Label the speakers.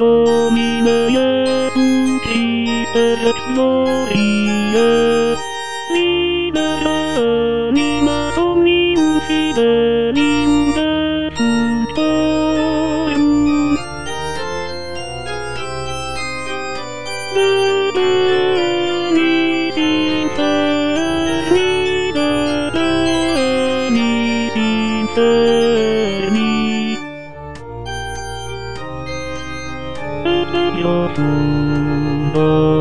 Speaker 1: Domine Christe ex gloria, libera anima omnium fidelim defuntorum. Debenis inferni, debenis inferni. Io fumo